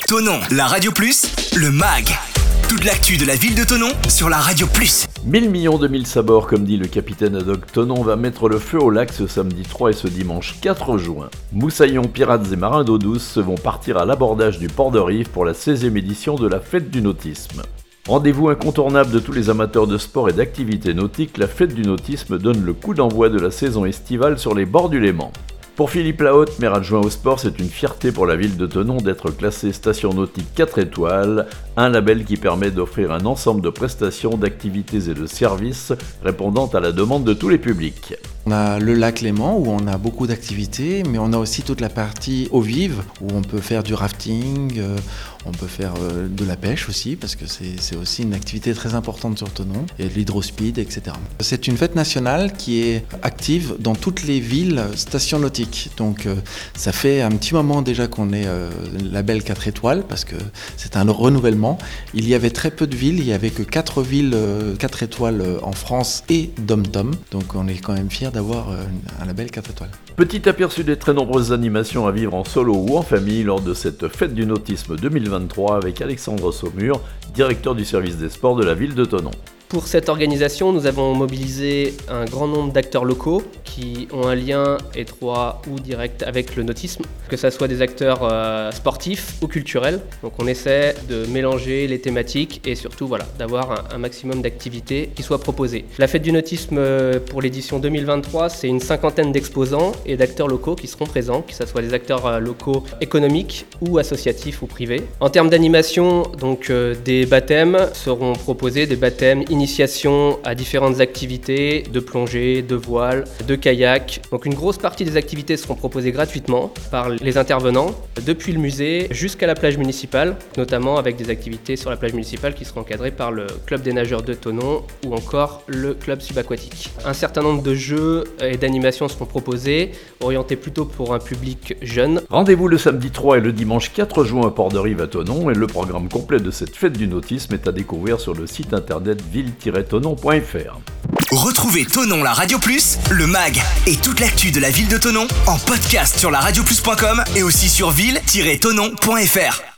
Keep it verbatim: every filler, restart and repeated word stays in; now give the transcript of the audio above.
Thonon, la Radio Plus, le M A G. Toute l'actu de la ville de Thonon sur la Radio Plus. mille millions de mille sabords, comme dit le capitaine ad hoc Thonon, va mettre le feu au lac ce samedi trois et ce dimanche quatre juin. Moussaillons, pirates et marins d'eau douce vont partir à l'abordage du port de Rive pour la seizième édition de la Fête du Nautisme. Rendez-vous incontournable de tous les amateurs de sport et d'activités nautiques, la Fête du Nautisme donne le coup d'envoi de la saison estivale sur les bords du Léman. Pour Philippe Lahaute, maire adjoint au sport, c'est une fierté pour la ville de Thonon d'être classée station nautique quatre étoiles, un label qui permet d'offrir un ensemble de prestations, d'activités et de services répondant à la demande de tous les publics. On a le lac Léman où on a beaucoup d'activités, mais on a aussi toute la partie eau vive où on peut faire du rafting, euh, on peut faire euh, de la pêche aussi parce que c'est, c'est aussi une activité très importante sur Thonon, et de l'hydrospeed, et cetera. C'est une fête nationale qui est active dans toutes les villes stations nautiques. Donc euh, ça fait un petit moment déjà qu'on est euh, label quatre étoiles parce que c'est un renouvellement. Il y avait très peu de villes, il n'y avait que quatre villes euh, quatre étoiles en France et Dom-Tom. Donc on est quand même fiers d'avoir euh, un label quatre étoiles. Petit aperçu des très nombreuses animations à vivre en solo ou en famille lors de cette Fête du Nautisme deux mille vingt-trois avec Alexandre Saumur, directeur du service des sports de la ville de Thonon. Pour cette organisation, nous avons mobilisé un grand nombre d'acteurs locaux qui ont un lien étroit ou direct avec le nautisme, que ce soit des acteurs euh, sportifs ou culturels. Donc on essaie de mélanger les thématiques et surtout voilà, d'avoir un, un maximum d'activités qui soient proposées. La fête du nautisme pour l'édition deux mille vingt-trois, c'est une cinquantaine d'exposants et d'acteurs locaux qui seront présents, que ce soit des acteurs locaux économiques ou associatifs ou privés. En termes d'animation, donc euh, des baptêmes seront proposés, des baptêmes initiation à différentes activités de plongée, de voile, de kayak. Donc une grosse partie des activités seront proposées gratuitement par les intervenants, depuis le musée jusqu'à la plage municipale, notamment avec des activités sur la plage municipale qui seront encadrées par le club des nageurs de Thonon ou encore le club subaquatique. Un certain nombre de jeux et d'animations seront proposés, orientés plutôt pour un public jeune. Rendez-vous le samedi trois et le dimanche quatre juin au port de Rive à Thonon et le programme complet de cette fête du nautisme est à découvrir sur le site internet ville tiret thonon point f r. Retrouvez Thonon la Radio Plus, le M A G et toute l'actu de la ville de Thonon en podcast sur la radio plus point com et aussi sur ville tiret thonon point f r.